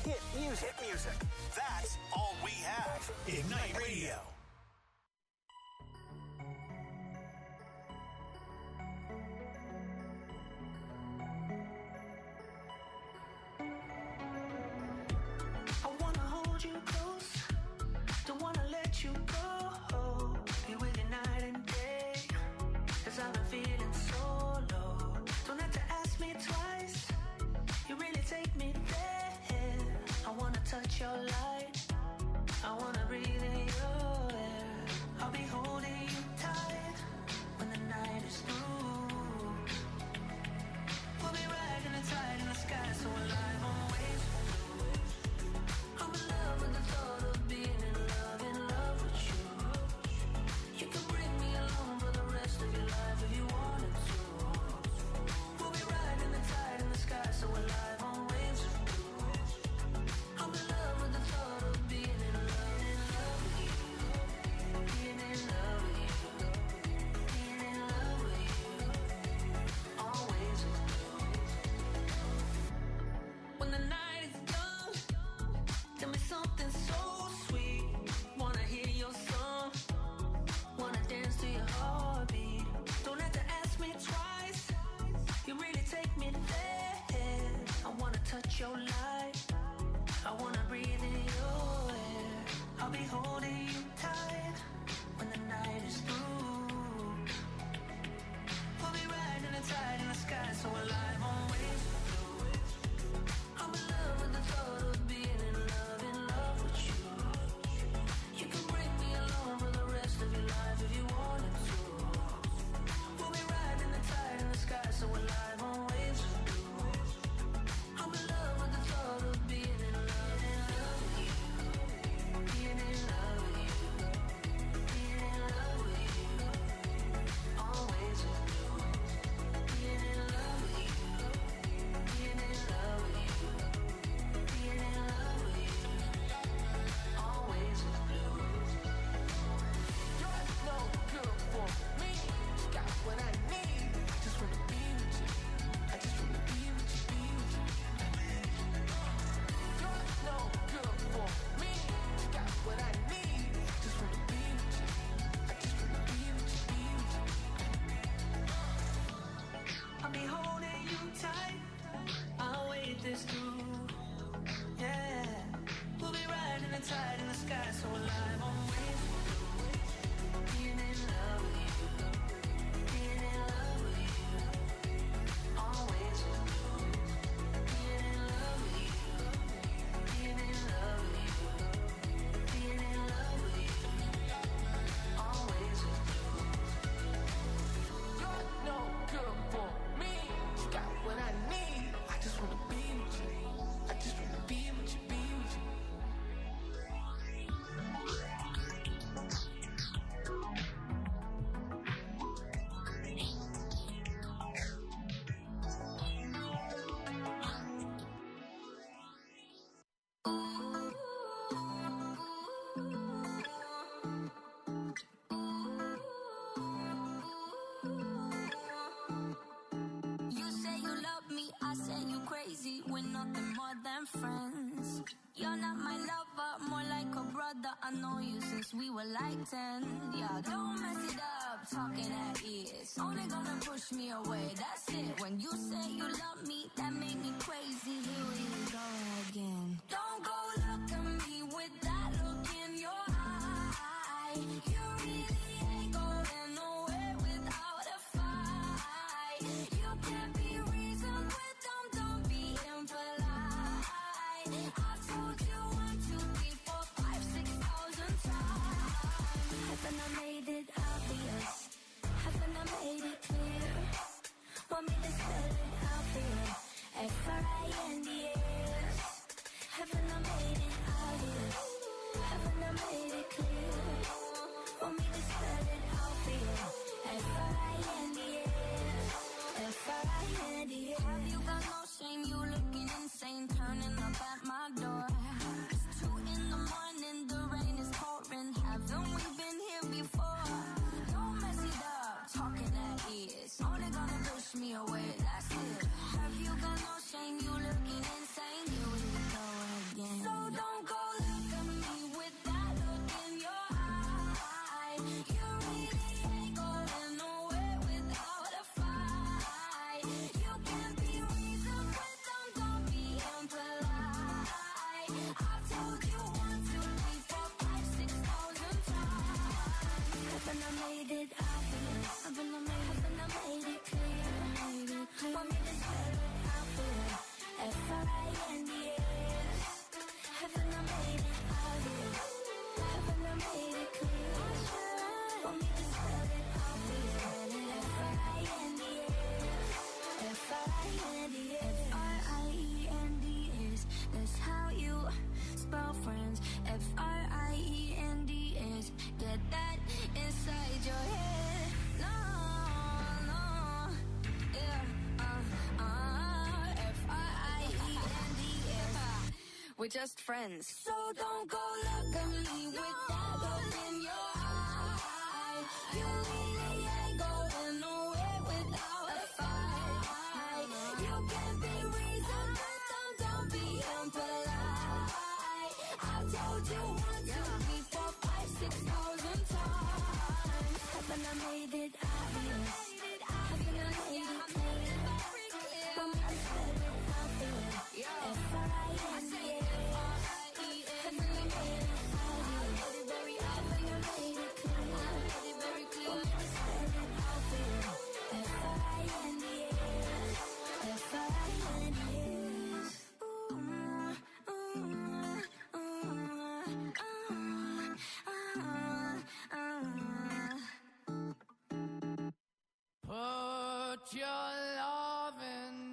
Hit music. That's all we have. Ignite Radio. I wanna hold you close, don't wanna let you go. Be with you night and day, 'cause I've been feeling so low. Don't have to ask me twice, you really take me there. I wanna touch your light, I wanna breathe in your air. I'll be holding you tight when the night is through. We'll be riding the tide in the sky, so alive on waves. I'm in love with the thought of being in love with you. You can bring me along for the rest of your life if you wanted to. We'll be riding the tide in the sky, so alive on waves of blue. I'm in love with the thought of being in love with you. Being in love with you. Being in love with you. Always with you. When the night is young, tell me something so sweet. Wanna hear your song, wanna dance to your heartbeat. Don't have to ask me twice, you really take me there. I wanna touch your light, I wanna breathe in your air. I'll be holding you tight when the night is through. We'll be riding the tide in the sky, so alive on waves of blue. I'm in love with the thought of being in love with you. You can bring me along for the rest of your life if you wanted to. We'll be riding the tide in the sky, so alive on waves of blue. I'm in love with the thought of being in love with you. Being in love with you. Being in love with you. Always with you. Being in love with you. Being in love with you. Being in love with you. Always with you. You're no good for me. You got what I need. Just wanna be with you. I just wanna be with you, be with you. You're no good for me. You got what I need. Just wanna be with you. I just wanna be with you, be with you. I'll be holding you tight, I'll wait this through. Yeah, we'll be riding the tide in the sky, so alive on waves of blue. Being in love with you. Being in love with you. Always with you. Being in love with you. Being in love with you. Being in love with you. Always with you. You're no good for me. You got what I need. I just wanna be with you. I just wanna be with you, be with you. You say you love me, I say you crazy. We're nothing more than friends. You're not my lover, more like a brother. I know you since we were like 10. Yeah, don't mess it up, talking at ears. Only gonna push me away, that's it. When you say you love me, that made me crazy. Here we go again. Don't go look at me with that look in your eye. You really ain't going nowhere without a fight. You can't be reasoned with them, don't be impolite. I've told you 1, 2, 3, 4, 5, 6,000 times. Haven't I made it obvious? Haven't I made it clear? Want me to spell it out for you? F-R-I-N-D-S. Haven't I made it obvious? Haven't I made it clear? Want me to spell it out for you? F-R-I-N-D-S. F-R-I-N-D-S. Have you got no shame? You looking insane, turning up at my door. It's 2 in the morning, the rain is pouring. Haven't we been here before? Don't mess it up, talking at ears. Only gonna push me away, that's it. Have you got no shame? You looking insane? Here we go again. We're just friends. So don't go look at me with that look in your eye. You really ain't going nowhere without a fight. You can be reasonable, don't be impolite. I've told you 1, 2, 3, 4, 5, 6,000 times. Haven't I made it obvious? Haven't I made it clear? I'm not sure how I feel. F-I-N-D-A. Haven't I made it obvious? Haven't I made it clear? I'm not sure how I feel. F-I-N-D-A. F-I-N-D-A. Put your loving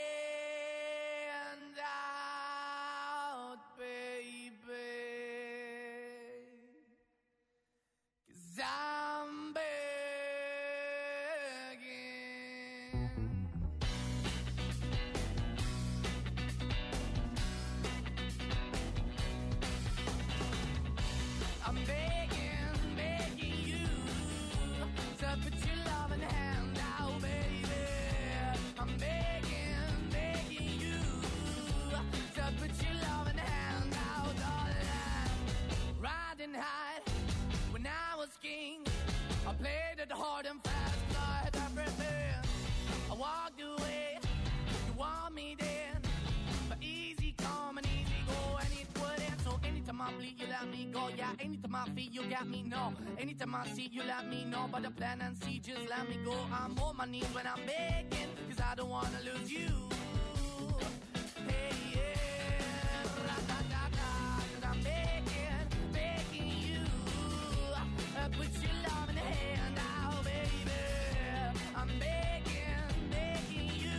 hand out, baby, 'cause I'm begging. I'm begging, begging you to put your loving hand out, baby. I'm begging, begging you to put your loving hand out, darling. Riding high when I was king, I played it hard and fast, I had everything. I walked away, you want me then, but easy come and easy go, and it wouldn't. So anytime I bleed, you let me go. Yeah, anytime I feel, you got me, no. Anytime I see, you let me know. But the plan and see, just let me go. I'm on my knees when I'm begging, 'cause I don't wanna lose you. Hey, yeah, ra-da-da-da, 'cause I'm begging, begging you. Put your love in the hand out, baby. I'm begging, begging you.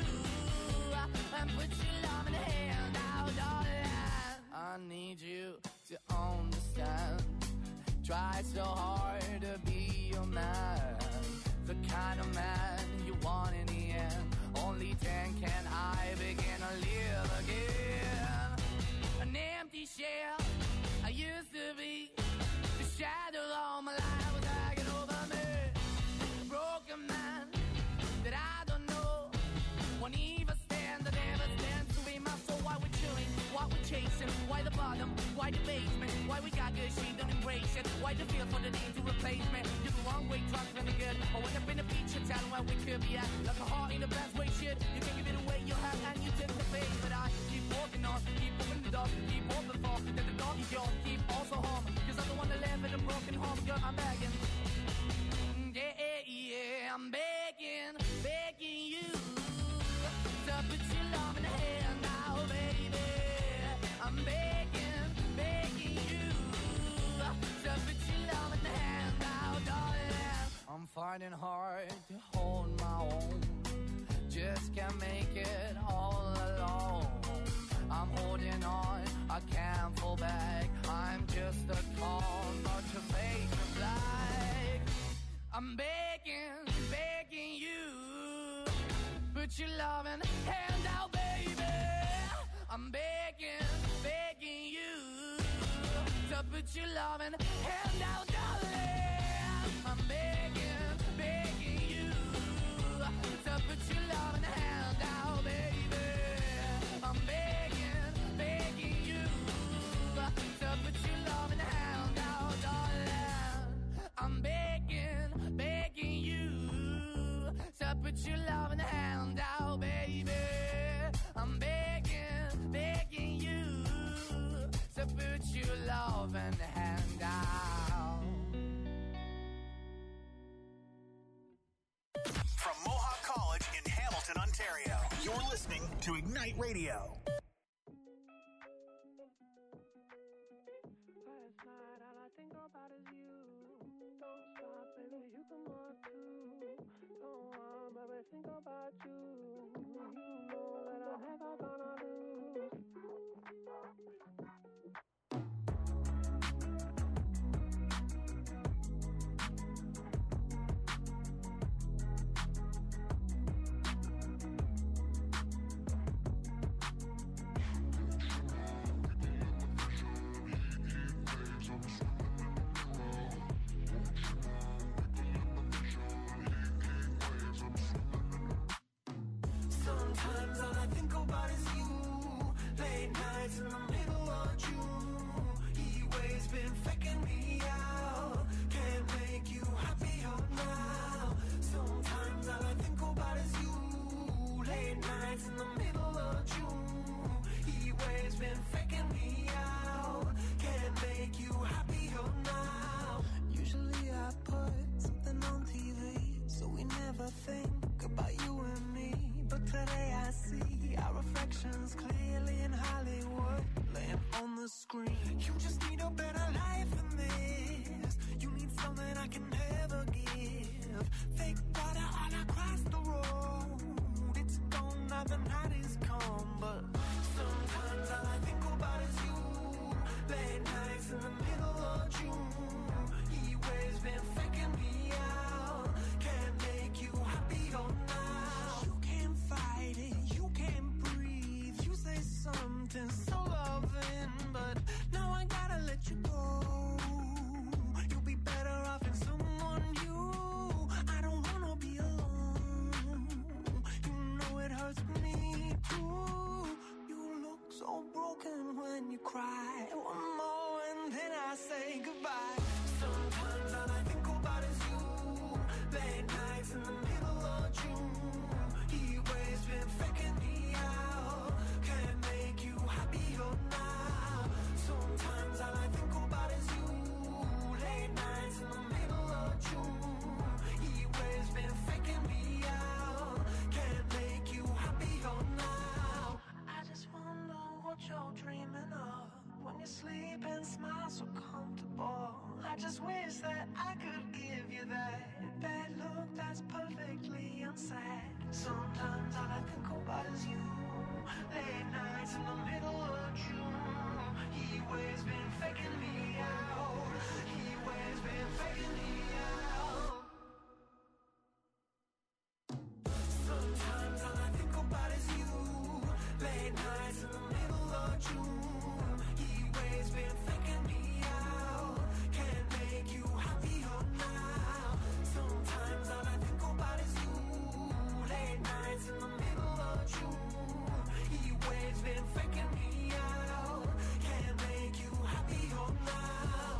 Put your love in the hand out, darling. I need you to understand. Try so hard to be your man, the kind of man you want in the end. Only then can I begin to live again. An empty shell I used to be, the shadow all my life was hanging over me. A broken man that I don't know, won't even stand, I never stand to be my soul. Why we're chilling, why we're chasing, why the bottom, why the basement, why we got good, she don't embrace it, why the feel for the need to replace me. You're the wrong way, trying to the good, I went up in a feature town where we could be at, like a heart in the best way, shit. You can give it away, you have, and you take the bait, but I keep walking on, keep opening the door, keep open for, that the dog is yours, keep also home, 'cause I don't want to live in a broken home, girl, I'm begging. Yeah, yeah, I'm begging, begging you to put your love in the hand now, baby. I'm begging, begging you to put your love in the hand now, darling. I'm fighting hard to hold my own, just can't make it all alone. I'm holding on, I can't fall back. I'm just a call, not to fake the black. I'm begging, begging you, put your loving hand out, baby. I'm begging, begging you to put your loving hand out, darling. I'm begging, begging you to put your loving hand out, baby. I'm begging, begging you to put your loving hand out, darling. I'm begging, begging you to put your loving hand out, baby. I'm begging, begging you to put your loving hand out. From Mohawk College in Hamilton, Ontario, you're listening to Ignite Radio. Last night, all I think about is you. Don't stop, baby, you can walk too. Don't want, baby, think about you. You know that I'm never gonna lose. now the night is calm, but sometimes all I think about is you. Late nights in the middle of June. He waves been faking me out. Can't make you happier now. You can't fight it, you can't breathe. You say something so loving, but now I gotta let you go. You'll be better off in someone new. I don't wanna be alone. You know it hurts me too. You look so broken when you cry. One more and then I say goodbye. Sometimes all I think about is you. Late nights in the middle of June. He waves been faking me out. Can't make you happier now. Sometimes all I think about is you. Late nights in the middle of June. He waves been faking me out. Can't make you happier now. I just wonder what you're dreaming of when you sleep and smile so comfortable. I just wish that I could give you that look that's perfectly unsaid. Sometimes all I think about is you. Late nights in the middle of June. He waves been faking me out. He waves been faking me out. Sometimes all I think about is you. Late nights in the middle of June. He waves been faking me out. Can't make you happier now. Sometimes all I think about is you. Late nights in the middle of June. He waves been faking me out. Can't make you happier now.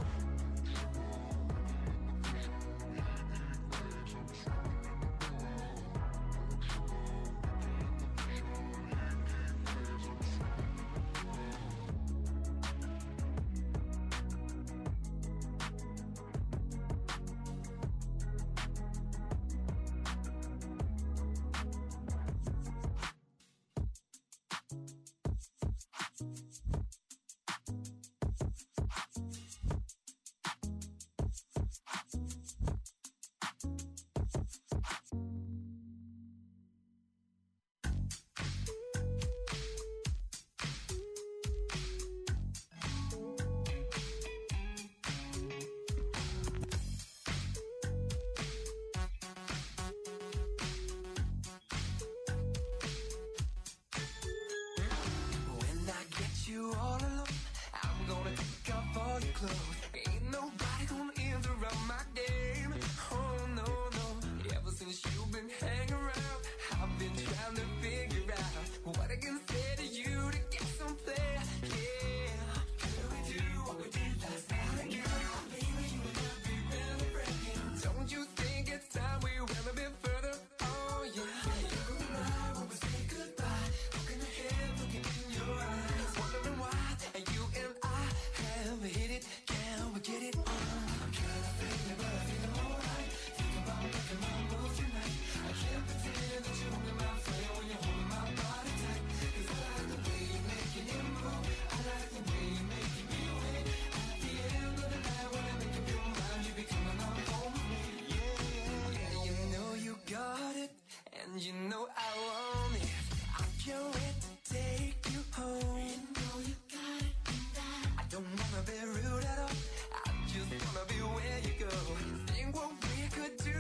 When I get you all alone, I'm gonna take off all your clothes. Ain't nobody gonna interrupt my game. Oh no, no. Ever since you've been hanging around, I've been trying to figure out what I can say to you to get some play. Yeah. Can we do what we did last night again? Baby, you and I be really breaking. Don't you think it's time we went a bit further? Oh yeah. You and I, when we say goodbye, looking ahead, looking in your eyes, wondering why you and I have hit it. Can we get it on? I'm trying to feel it, but I feel alright. Think about making my move tonight. I can't pretend that you're in my flame when you're holding my body tight. 'Cause I like the way you're making it move. I like the way you're making me wait. At the end of the night, when I make up your mind, you be coming on home with me. Yeah, yeah, you know you got it, and you know I want it. I can't wait to take you home. You know you got it, and I don't wanna be rude at all. I just wanna be where you go. Think what we could do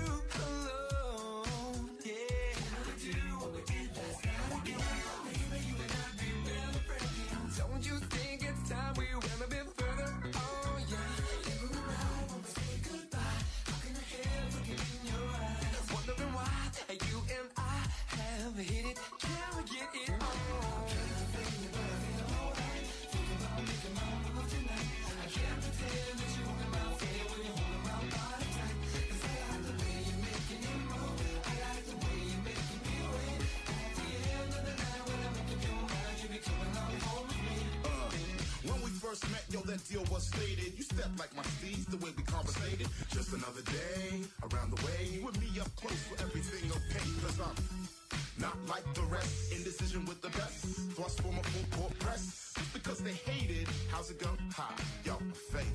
alone. Yeah, can we do what we did last night again? Maybe you and I be really breaking. Don't you think it's time we went a bit further? Oh yeah. You and I, when we say goodbye, looking ahead, looking in your eyes, wondering why you and I have hit it. Can we get it on? Can I feel it, but I feel alright. Think about making my move tonight. I can't pretend that you in my face when you're holding my body tight. 'Cause I like the way you're making it move. I like the way you're making me wait. At the end of the night, when I make up your mind, you be coming on home with me. When we first met, yo, that deal was stated. You stepped like my steez, the way we conversated. Just another day, around the way. You and me up close for everything, okay? 'Cause I'm not like the rest. Indecision with the best. Thrust for my full court press. Just because they hated, how's it go? Ha, yo, fake.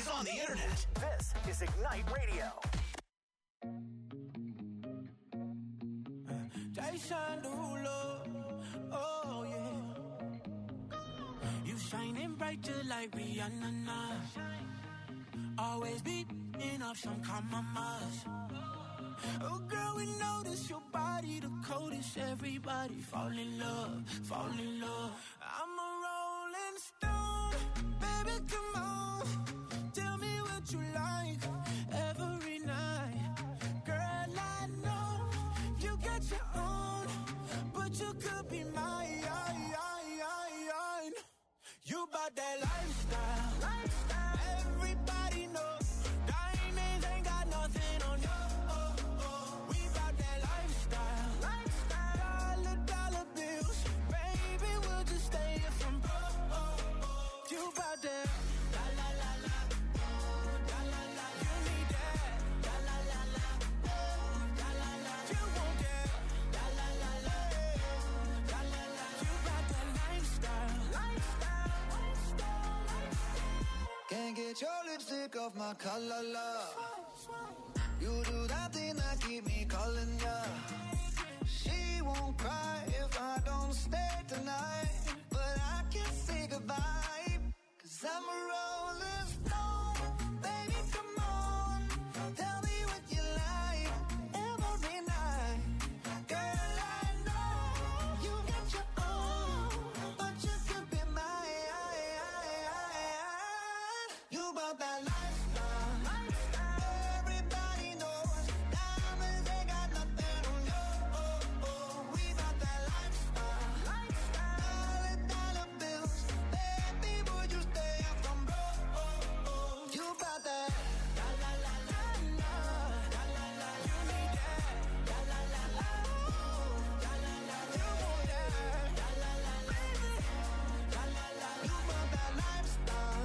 is on the internet. This is Ignite Radio. Jason Derulo, oh yeah. You shining bright just like Rihanna. Always beating up some compromise. Oh girl, we notice your body the coldest. Everybody fall in love, fall in love. I'm a rolling stone, baby, come on. Tell me what you like every night. Girl, I know you got your own, but you could be mine. You bout that lifestyle, everybody knows. Diamonds ain't got nothing on you. We bout that lifestyle, dollar bills. Baby, we'll just stay here from broke. You bout that, la la la la, la la la. You need that, la la la la, la la la. You want that, la la la la, la la la. You bout that lifestyle. Can't get your lipstick off my collar, love. You do that thing that keep me calling ya. She won't cry if I don't stay tonight, but I can't say goodbye, 'cause I'm a rolling stone. Baby, come on, tell me what you like every night. Girl, I know you got your own, but you could be mine. You about that lifestyle, everybody knows. Diamonds ain't got nothing on you. We about that lifestyle, dollar bills. Baby, would you stay up from broke? You about that, la la la la la, la la la. You need that, la la la la, la la la. You want that, la la la la, la la la. You about that lifestyle.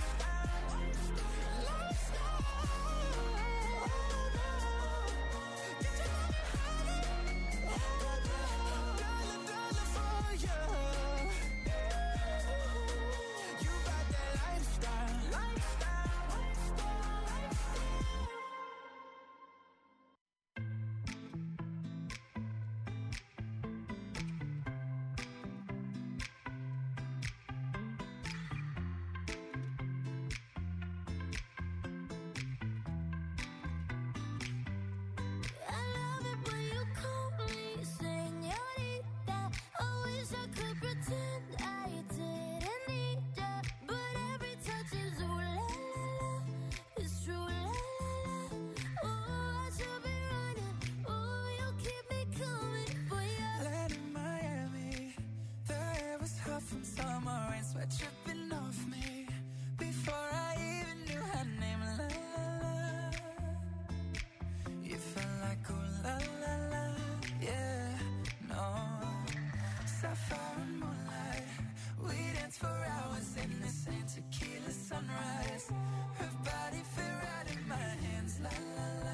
I love it when you call me señorita. I wish I could pretend I didn't need ya, but every touch is ooh la la la. It's true la la la. Oh, I should be running. Oh, you keep me coming for ya. Land in Miami, the air was hot from summer rain, sweat dripping off me. Before I even knew her name, la la la. You felt like ooh la la la, yeah, no. Sapphire and moonlight, we danced for hours in the same tequila sunrise. Her body fit right in my hands, la la la.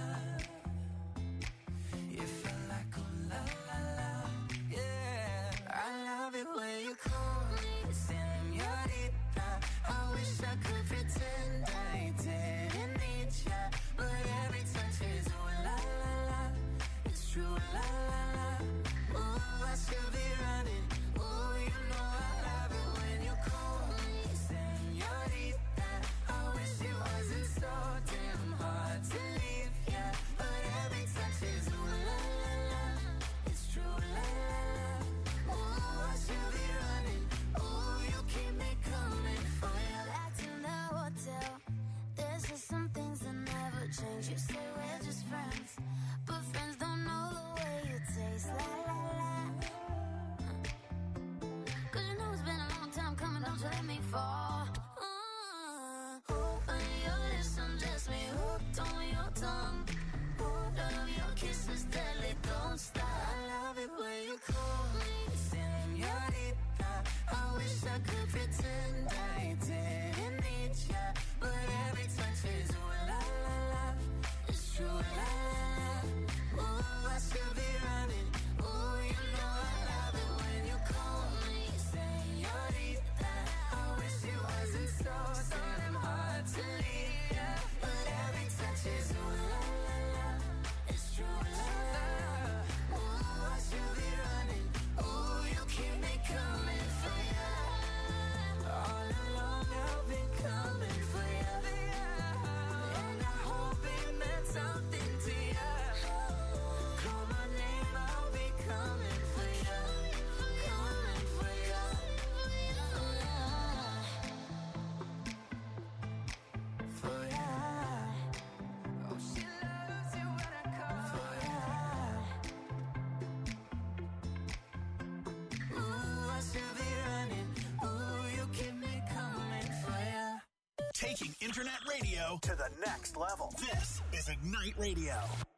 You felt like ooh la la la, yeah. I love it when you call me señorita. I wish I could pretend I didn't need ya, but every touch is ooh la la la. It's true la la la. Ooh, I should be running. Ooh, you know I love it when you call me señorita. I wish it wasn't so damn hard to leave ya, but every touch is ooh la la la. It's true la la la. Ooh, I should be running. Ooh, you keep me coming for ya. Back to the hotel. There's just some things that never change. You say we're just friends, but friends don't know the way you taste. La la la. 'Cause you know it's been a long time coming. Don't you let me fall. On your lips, undress me, hooked on your tongue. Love your kisses, deadly, don't stop. I love it when you call me señorita. I wish I could pretend I didn't need ya, but every touch is ooh la la la. It's true, la la la. Ooh, I should be running. Ooh, you know I love it when you call me señorita. I wish it wasn't so damn hard to leave internet radio to the next level. This is Ignite Radio.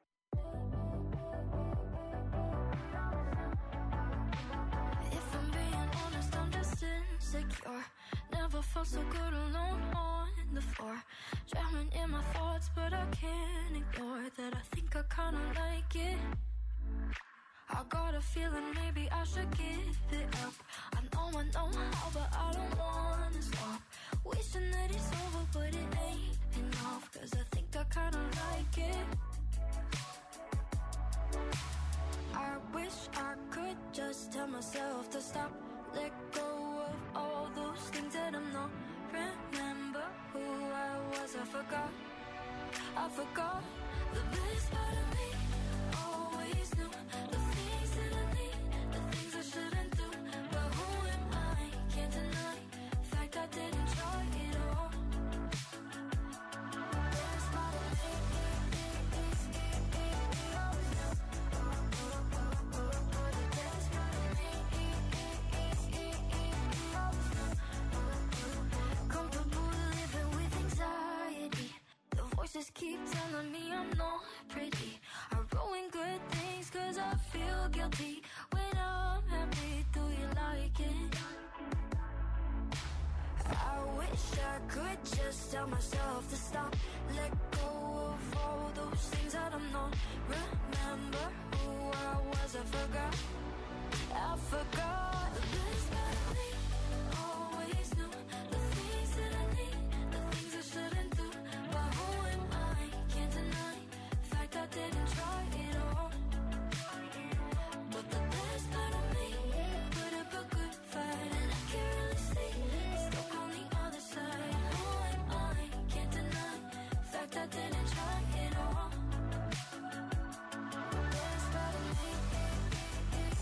If I'm being honest, I'm just insecure. Never felt so good alone on the floor. Drowning in my thoughts, but I can't ignore that. I think I kinda like it. I got a feeling maybe I should give it up. I know how, but I don't wanna stop. Wishing that it's over, but it ain't enough. Cause I think I kinda like it. I wish I could just tell myself to stop. Let go of all those things that I'm not. Remember who I was, I forgot the best part of me. Always knew the things that I need, the things I shouldn't do. But who am I? Can't deny the fact I didn't try it all. The best part of me is comfortable living with anxiety. The voices keep telling me I'm not pretty. I ruin good things cause I feel guilty. When I'm happy, do you like it? I wish I could just tell myself to stop. Let go of all those things that I'm not. Remember who I was, I forgot. The best part of me. Always knew the things that I need, the things I shouldn't do. But who am I? Can't deny the fact I didn't try it all. But the best part of me put up a good fight, and I can't really see it's stuck on the other side. Who am I? Can't deny the fact I didn't try it all. The best part of me is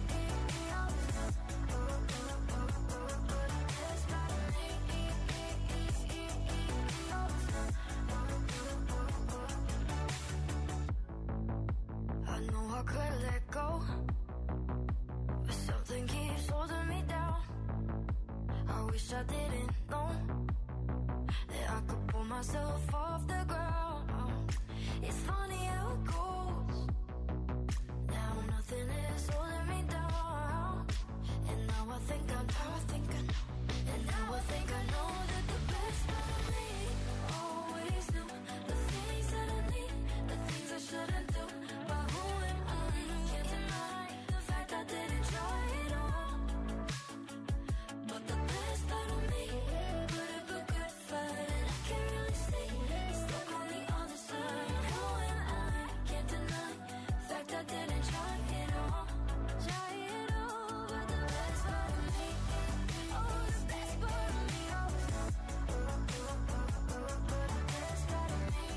I know I could let go, but something keeps holding me down. I wish I didn't know that I could pull myself off the ground. It's funny how it goes. Now nothing is holding me down. And now I think I know, and now I think I know that the best part of me always knew the things that I need, the things I shouldn't do. But who am I? Can't deny the fact I didn't try it all. But the best part of me put up a good fight, and I can't really see it's stuck on the other side. Who am I? Can't deny the fact I didn't try it all. But the best part of me, oh, the best part of me, but the best part of me,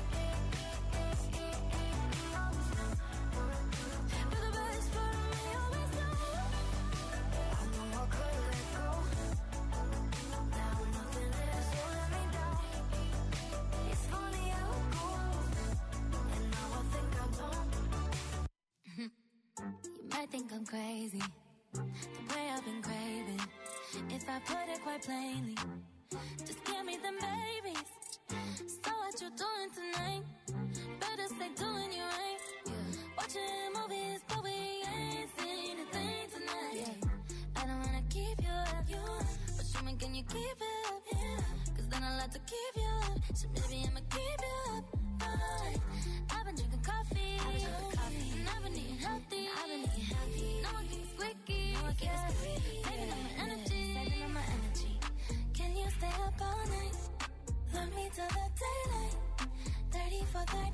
but the best part of me always knows. I know I could let go. Now nothing is holding me down. It's funny how it goes, and now I think I don't. You might think I'm crazy, the way I've been craving. If I put it quite plainly, just give me them babies. So what you doing tonight? Better stay doing you right. Watching movies, but we ain't seen a thing tonight. I don't wanna keep you up, but show me, can you keep it up? Cause then I like to keep you up, so maybe I'ma keep you up. I've been drinking coffee, and I've been eating healthy. Now I keep it squeaky, saving up my energy. Can you stay up all night? Love me till the daylight. 30 for 35.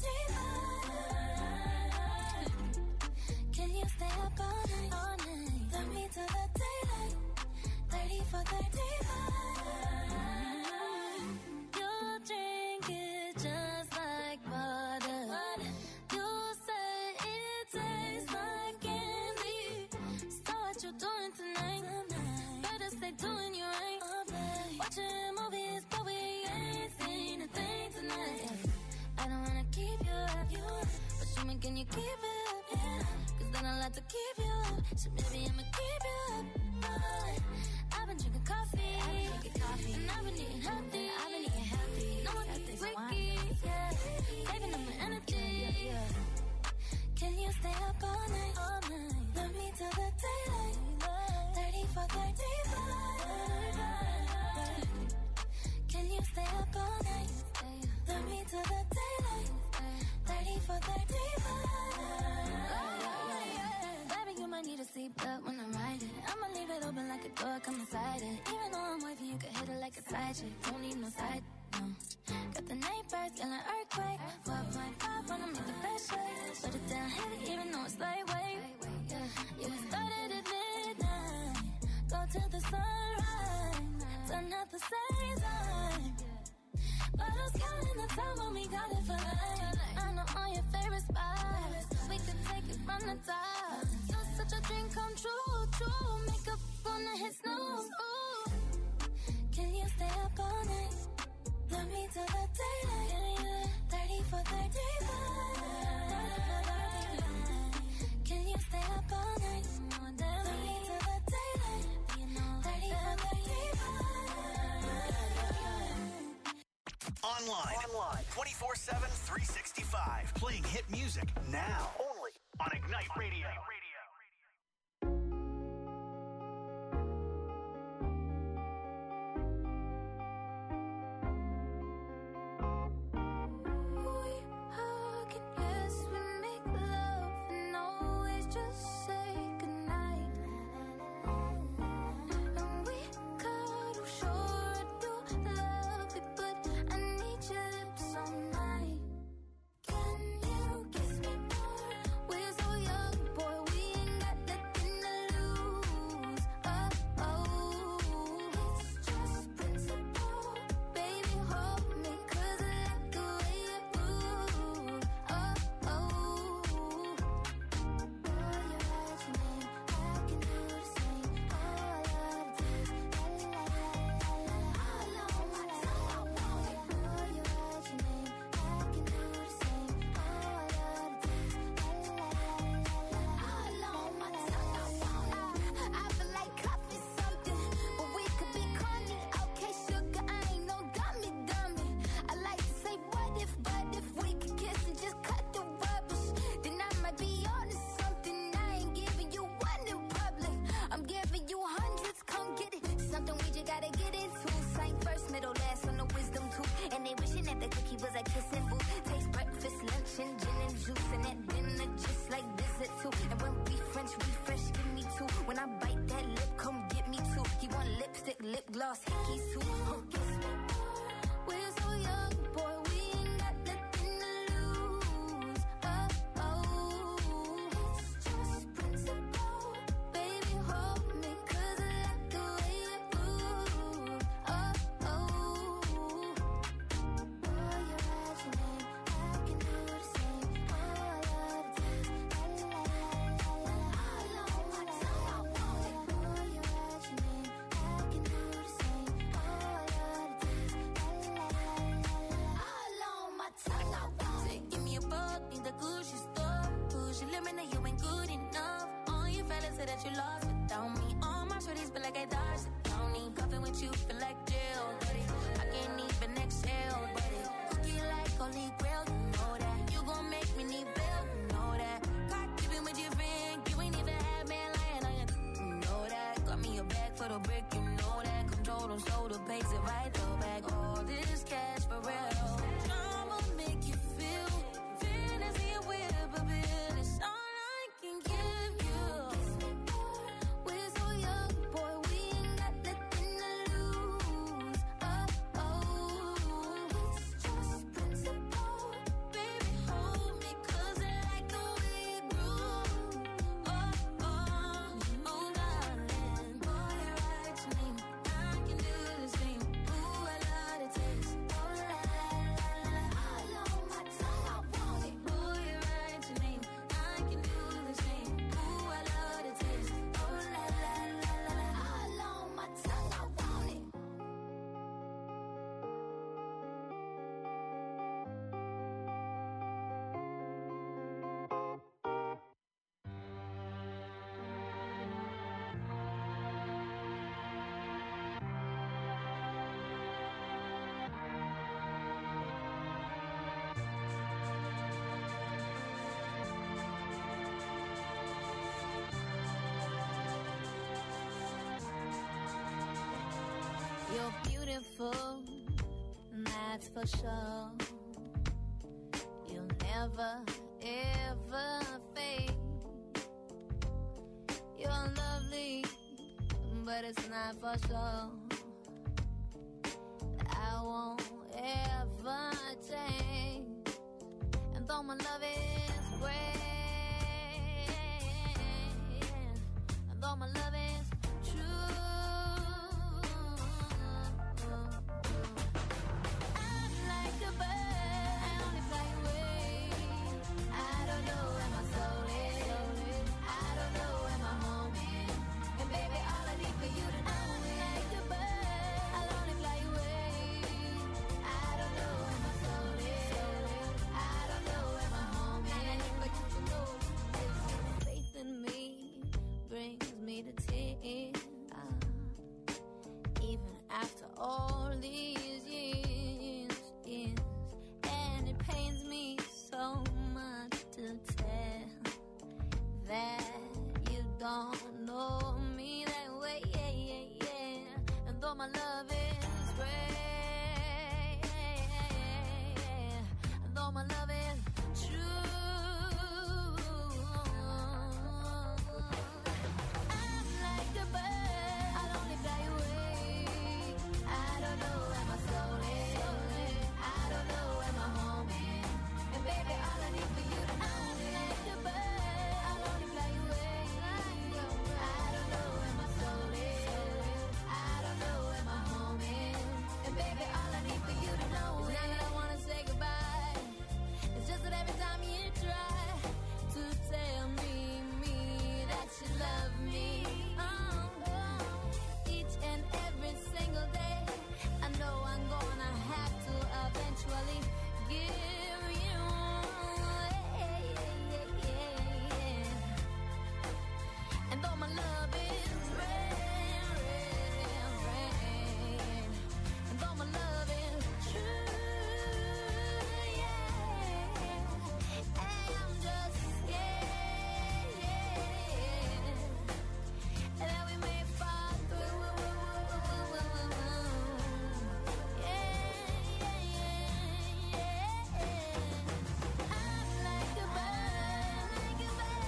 Can you stay up all night? Love me till the daylight. 30 for 35. You'll drink it just like water. You say it tastes like candy. So what you doing tonight? Better stay doing you right. Watching movies, but we ain't seen a thing tonight. I don't wanna keep you up, but show me, can you keep it up? Cause then I like to keep you up, so maybe I'ma keep you up. I've been drinking coffee, and I've been eating healthy. No one magic, don't need no side, no. Got the night birds, yelling earthquake. 4.5 wanna make the best shake. Put it down heavy, even though it's lightweight. Yeah, we started at midnight, go till the sunrise. Done at the same time. Bottles counting the time when we got it for life. I know all your favorite spots. We could take it from the top. You're such a dream come true, true. Makeup gonna hit snooze. Ooh. Can you stay up all night? Love me till the daylight. 30 for 35. Can you stay up all night? Love me till the daylight. 30 for 35. Online 24/7, 365. Playing hit music now. Only on Ignite Radio. You're beautiful, that's for sure. You'll never, ever fade. You're lovely, but it's not for sure. though my love is great, and though my love is true, I'm like a bird, I only fly away. I don't know where my soul is, I don't know where my home is, and baby, all I need for you to know, I'm like a bird, I'll only fly away. I don't know where my soul is, I don't know where my home is, and I need for you to know this faith in me brings me to tears. Even after all these years, and it pains me so much to tell that you don't know me that way, and though my love is great, and though my love is true, I'm like a bird, I'll only fly away. I don't know where my soul is, I don't know where my home is, and baby, all I need for you to know, I'm like a bird, I'll only fly away. I don't know where my soul is, I don't know where my home is, and baby, all I need for you to know is not that I wanna say goodbye, it's just that every time you try to tell me that you love me, each and every single day, I know I'm gonna have to eventually give you and though my love is rare, and though my love is true, I'm just scared that we may fall through. I'm like a bird,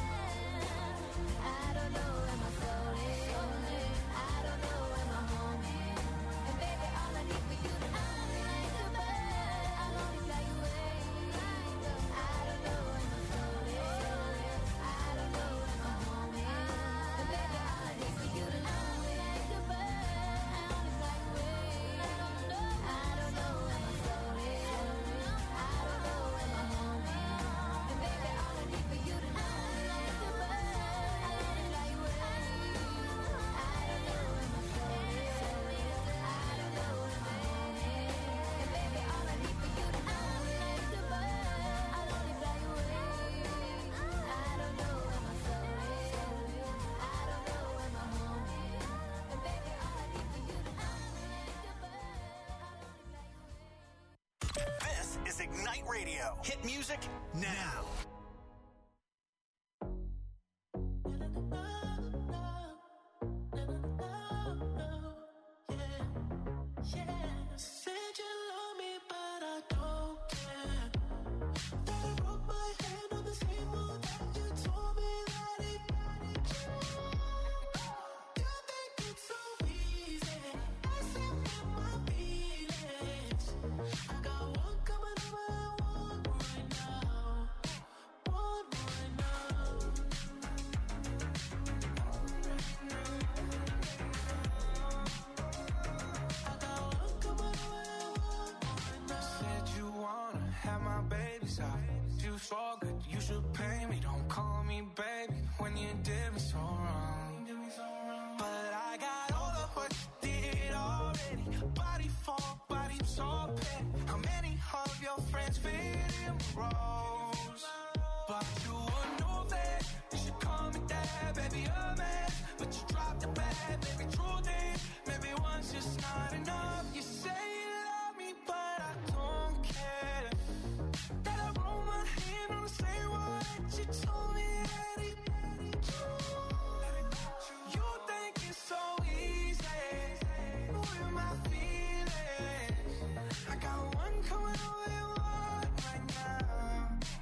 I don't know where my soul is, I don't know where my home is, and baby, all I need for you to know, I'm like a bird, I'll only fly away. I don't know where my soul is, I don't know where my home is, and baby, all I need for you to know, I'm like a bird, I only fly away. I don't know where my soul is, I don't know where my home is, and baby, all I need for you to know, I'm like a bird, I only fly away. I don't know where my soul is, I don't know where my home is, and baby, all I need for you to know, I'm like a bird, I'll only fly away. I don't know where my soul is, I don't know where my home is, and baby, all I need for you to know, I'm like a bird, I'll only fly away. This is Ignite Radio. Hit music now. Said you love me, but I don't care. That I broke my hand on the same one that you told me that it. You think it's so easy, accepting my feelings. I got one coming over and one right now. One right now. I got one coming over and one right now. Said you wanna have my babies off. You so good, you should pay me. Don't call me baby when you did me so wrong. But I got all of what you did already. Body for body, so petty. How many of your friends fit in the roles? But you would know that you should call me dad, baby, a man. But you dropped the bag, baby, truth is, maybe one's just not enough. You say you love me, but I don't care. That I roll my hand on the same one that you told me that it. You think it's so easy, with my feelings. I got one coming over and one right now.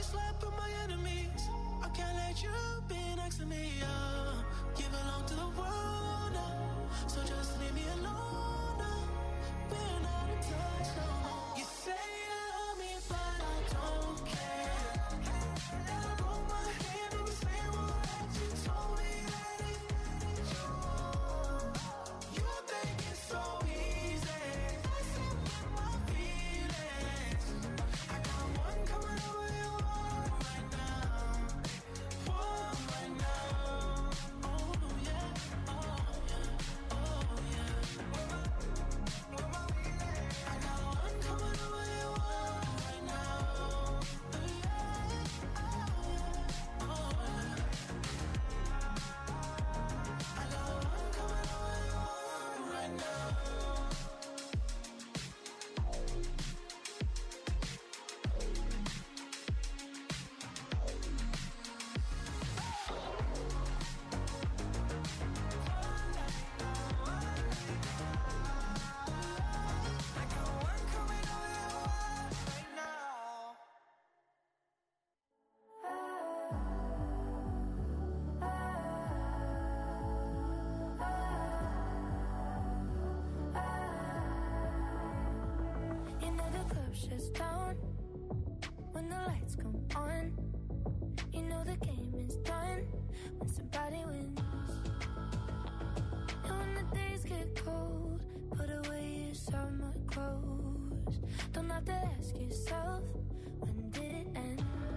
slept with my enemies. I can't let you be next to me. You belong to the world now, so just leave me alone now. We're not in touch no more. You say you love me, but I don't care. And I broke my hand in the same way that you told me that it you. You think it's so easy, messing with my feelings. I got one coming over your one right now, one right now. Oh yeah, oh yeah, oh yeah. I got one coming over your one right now. Oh yeah, oh yeah. I got one coming over your one right now. I got one coming over your one right now. You know the club shuts down when the lights come on. You know the game is done when somebody wins. And when the days get cold, put away your summer clothes. Don't have to ask yourself, when did it end?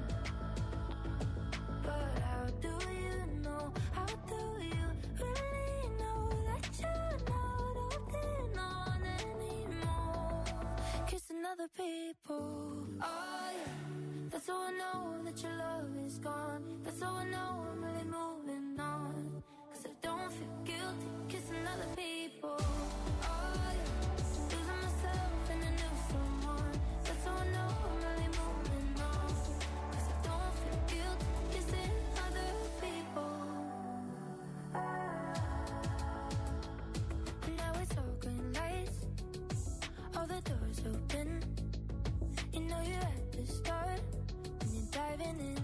But how do you know? How do you really know that you're not holding on anymore? Kissing other people. Oh yeah, that's how I know that your love is gone. That's how I know I'm really moving on. 'Cause I don't feel guilty kissing other people. Oh yeah, losing myself in a new someone. That's how I know I'm really moving on. 'Cause I don't feel guilty kissing other people. And now it's all green lights, all the doors open. You know you're at the start when you're diving in.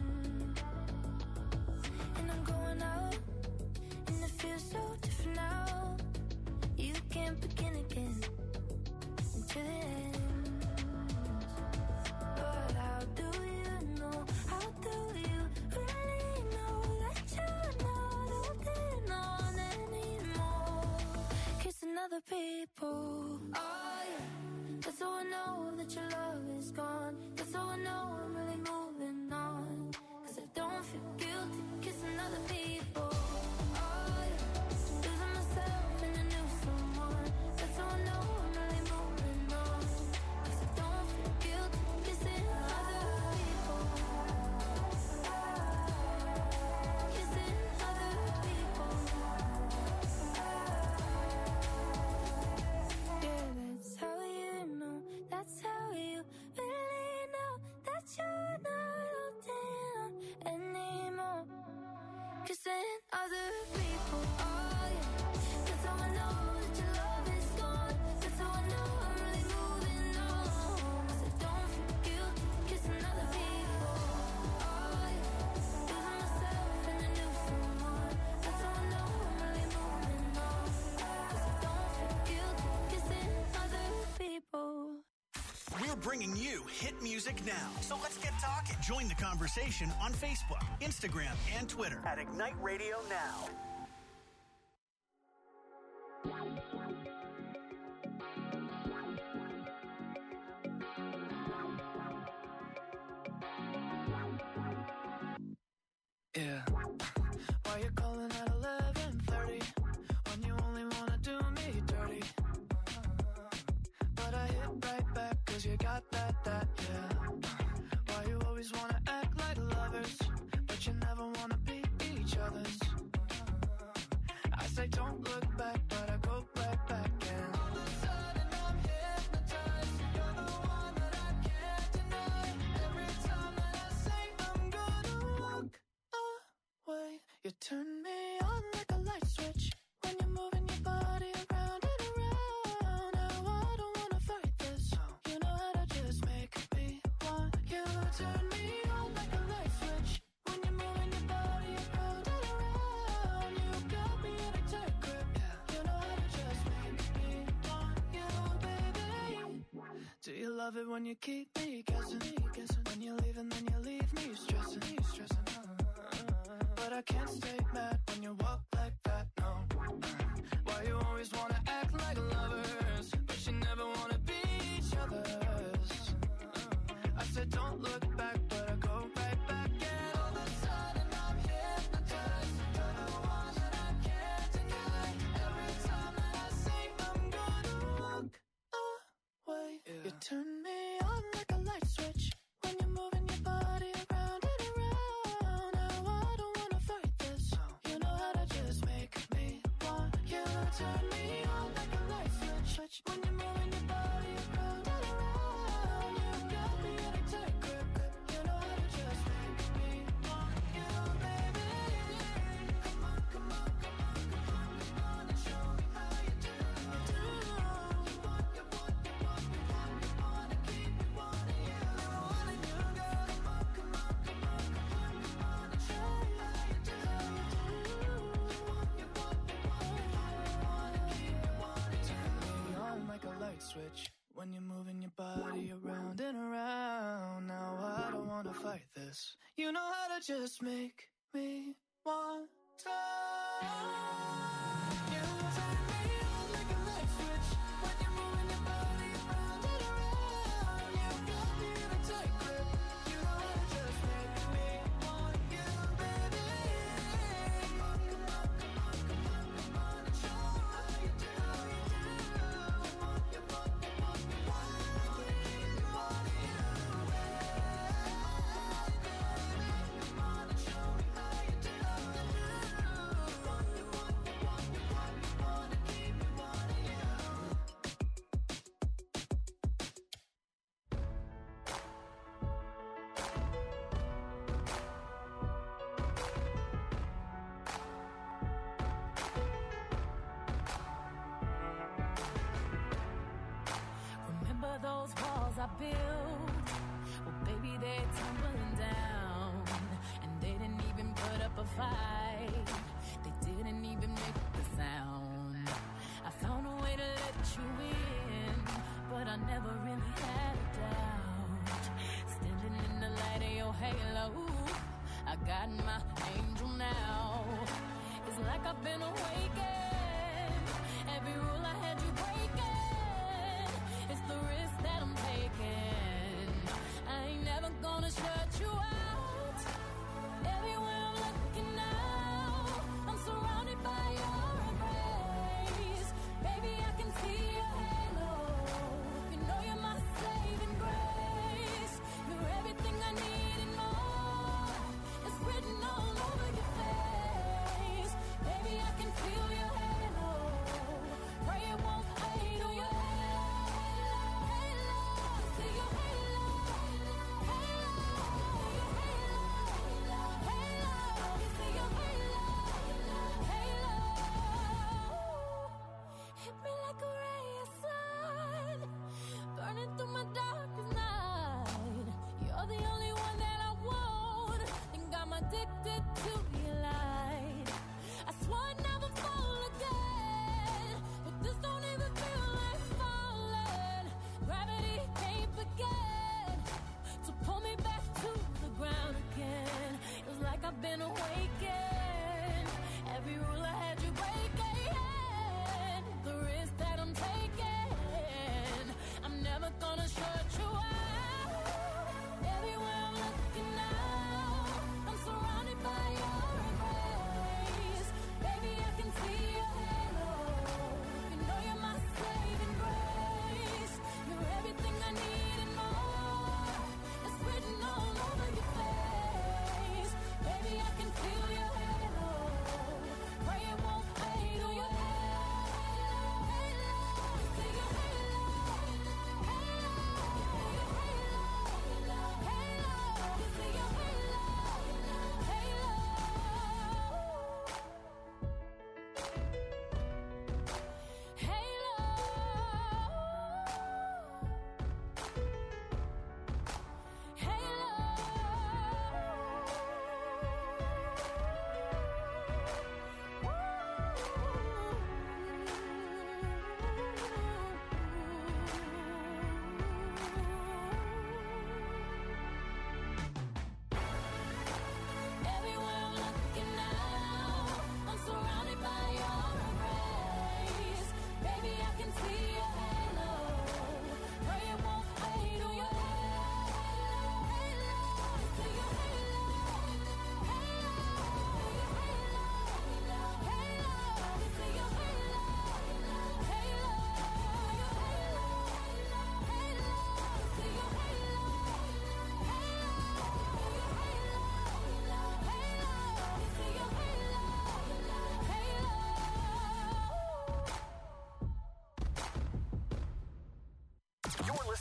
And I'm going out, and it feels so different now. You can't begin again until the end. But how do you know? How do you really know that you're not holding on anymore? Kissing other people. Oh yeah, that's how I know that your love is gone. That's how I know I'm really moving on. 'Cause I don't feel guilty kissing other people. Oh yeah, losing myself in a new someone. That's how I know I'm really moving on. 'Cause I don't feel guilty kissing other people. Kissing other people. Yeah, that's how you know. That's how you really know that you're not holding on anymore. Kissing other people. Oh yeah, that's how I know that your love is gone. That's how I know I'm really moving on. 'Cause I don't feel guilty kissing other people. Oh yeah, losing myself in a new someone. That's how I know I'm really moving on. 'Cause I don't feel guilty kissing other people. We're bringing you hit music now. So let's get talking. Join the conversation on Facebook, Instagram, and Twitter at Ignite Radio Now. Yeah. Why you calling at 11:30 when you only wanna do me dirty? But I hit right back 'cause you got that, yeah. Why you always wanna act like lovers, but you never wanna be each other's? I say don't look back, but I go right back and all of a sudden I'm hypnotized. You're the one that I can't deny. Every time that I say I'm gonna walk away, you turn me on like a light switch when you're moving your body around and around. Now I don't wanna fight this. You know how to just make me want you. Turn me on like a love it when you keep me guessing. When you leave and then you leave me stressing. But I can't stay mad when you walk like that, no. Why you always wanna act like lovers, but you never wanna be each other's? I said don't look back, but I go right back. And all of a sudden I'm hypnotized. You're the one that I can't deny. Every time that I say I'm gonna walk away, you turn me on like a light switch. When you're moving your body around and around. Now I don't wanna fight this. You know how to just make me want you. Turn me on like a light switch. When you're moving your body around and around. You got me in a tight grip. You know how to just make me want you, baby. Come on, come on, come on, come on, come on and show me how you do. You want to keep me wanting you. Wanting you, girl. Come on, come on, come on, come on, come on and show me how you do. You want to keep me wanting you. Turn me on like a light switch. When you're moving your body around and around. Now I don't wanna fight this. You know how to just make me want to. You turn me on like a light switch. When you're moving your body around and around. You got me in a tight grip. You know how to just make me want you, baby. Come on, come on, come on, come on, come on and show me how you do. You want to keep me wanting you. Come on and show me how you do. You want to keep me wanting you. Remember those walls I built? Well, baby, they're tumbling down. And they didn't even put up a fight. They didn't even make the sound. I found a way to let you in, but I never really had a doubt. Standing in the light of your halo, I got my angel now. It's like I've been awakened. Every rule I had you breaking. It's the risk that I'm taking. I ain't never gonna shut you out. Everywhere I'm looking now, I'm surrounded by your embrace. Baby, I can see your halo. You know you're my saving grace. You're everything I need and more. It's written all over your face. Baby, I can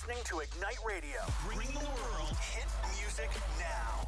listening to Ignite Radio. Bringing the world hit music now.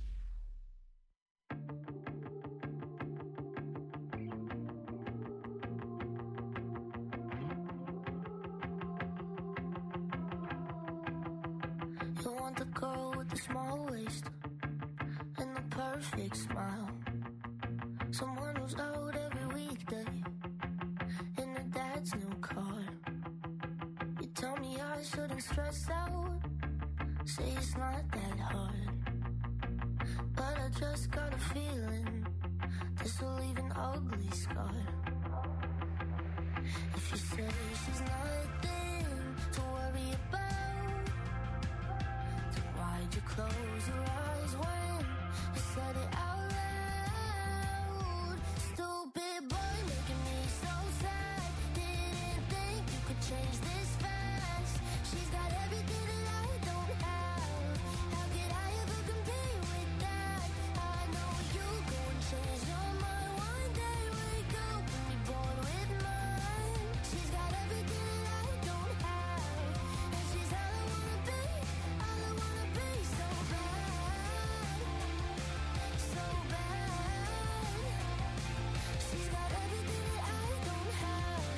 You want the girl with the small waist and the perfect smile. Someone who's out every weekday in her dad's new car. You tell me I shouldn't stress out, say it's not that hard. But I just got a feeling this will leave an ugly scar. If you say she's nothing to worry about, then why'd you close your eyes when you said it out loud? Stupid boy making me so sad. Didn't think you could change this fast. She's got everything that I don't have. How could I ever compete with that? I know you go and change your mind one day. Wake up and be born with mine. She's got everything that I don't have, and she's all I wanna be, all I wanna be. So bad, so bad. She's got everything that I don't have.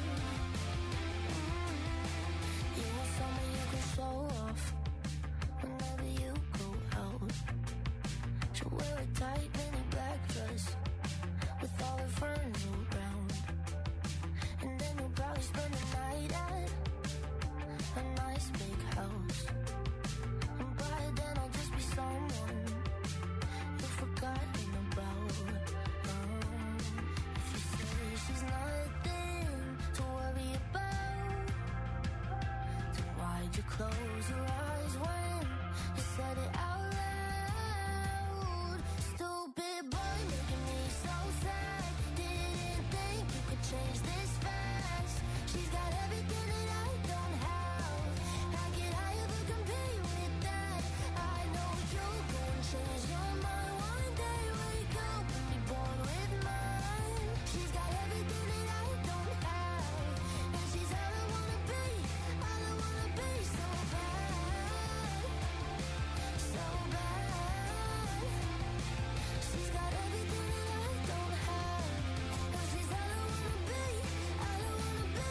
You want someone you can show off whenever you go out. She'll wear a tight mini black dress with all her friends around, and then you'll probably spend the night at a nice big house. And by then I'll just be someone you've forgotten about. If you say she's nothing to worry about, then why'd you close your eyes when you said it out loud? Stupid boy making me so sad. Didn't think you could change this fast. She's got everything that I don't have. How could I ever compete with that? I know you'll go and change your mind one day. Wake up and be born with mine. She's got everything that I don't have, and she's all I wanna be, all I wanna be. So bad, so bad. She's got everything that I don't have, and she's all I wanna be, all I wanna be.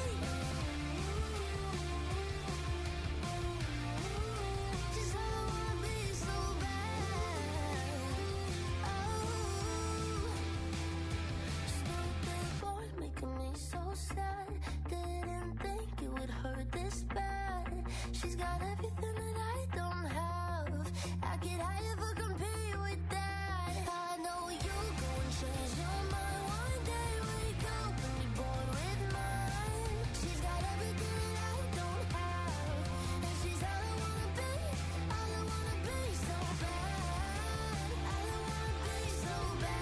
She's all I wanna be, so bad. Stupid boy making me so sad. Didn't think it would hurt this bad. She's got everything that I don't have. How could I ever compete with that? I know you'll go and change your mind one day. Wake up and be born with mine. She's got everything that I don't have, and she's all I wanna be, all I wanna be. So bad, all I wanna be. So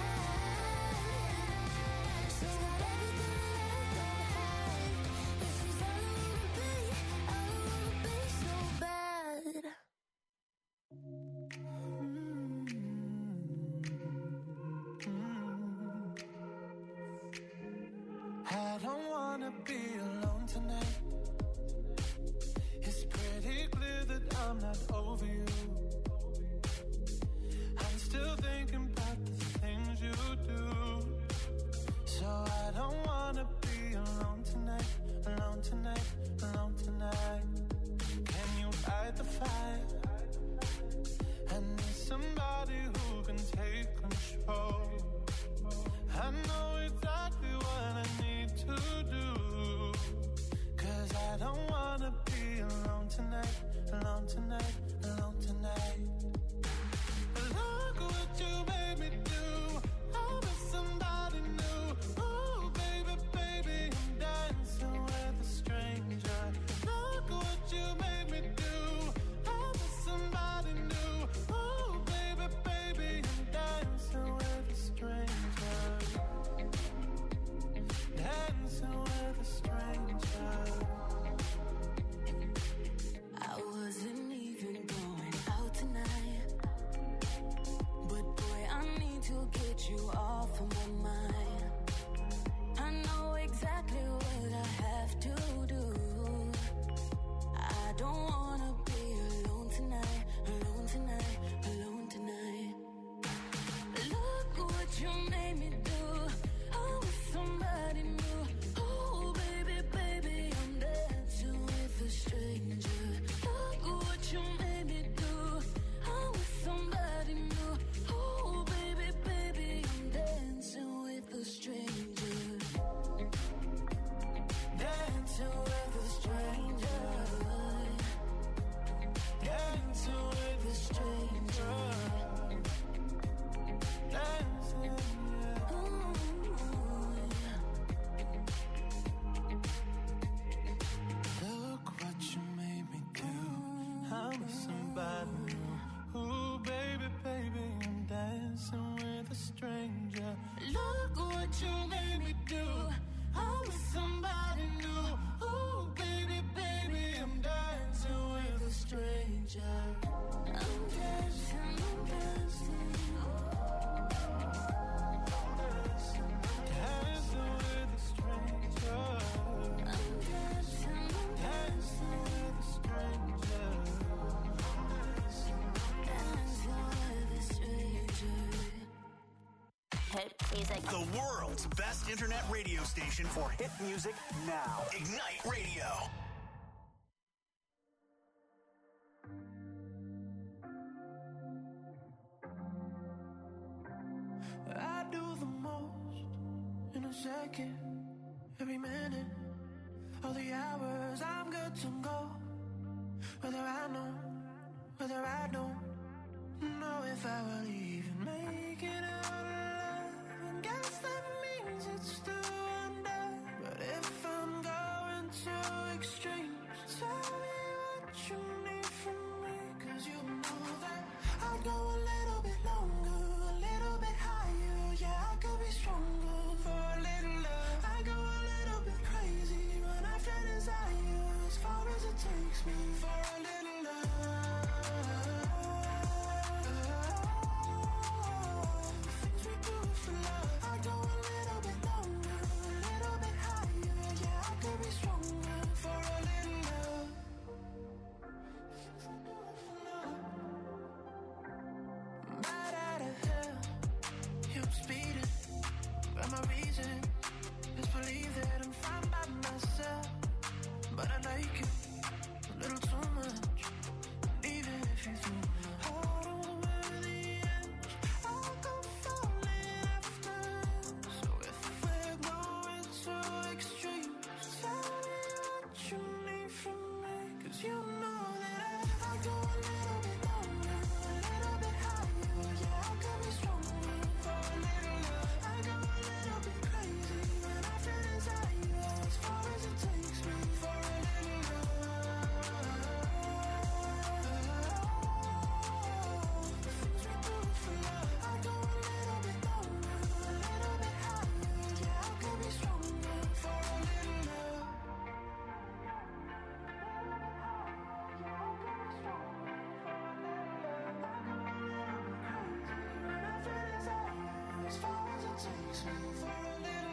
bad. She's got everything that I don't have, and she's all I wanna be, all I wanna be. So bad. I don't wanna be alone tonight. It's pretty clear that I'm not over you. I'm still thinking about the things you do. So I don't wanna be alone tonight, alone tonight, alone tonight. Can you fight the fight? I need somebody who can take control. I know exactly what I need to do, 'cause I don't wanna be alone tonight, alone tonight, music. The world's best internet radio station for hit music now. Ignite Radio. I do the most in a second, every minute, all the hours I'm good to go. Whether I know, whether I don't know if I will even make it out alive. And guess that